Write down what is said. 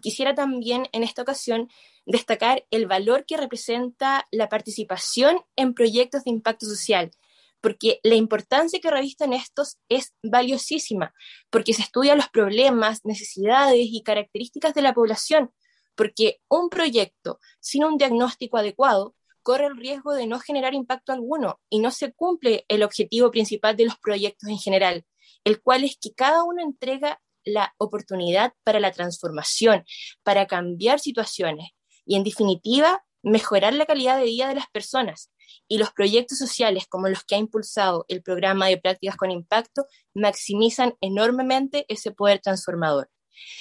Quisiera también en esta ocasión destacar el valor que representa la participación en proyectos de impacto social, porque la importancia que revisten estos es valiosísima, porque se estudian los problemas, necesidades y características de la población, porque un proyecto sin un diagnóstico adecuado corre el riesgo de no generar impacto alguno y no se cumple el objetivo principal de los proyectos en general, el cual es que cada uno entrega la oportunidad para la transformación, para cambiar situaciones y, en definitiva, mejorar la calidad de vida de las personas. Y los proyectos sociales como los que ha impulsado el programa de prácticas con impacto maximizan enormemente ese poder transformador.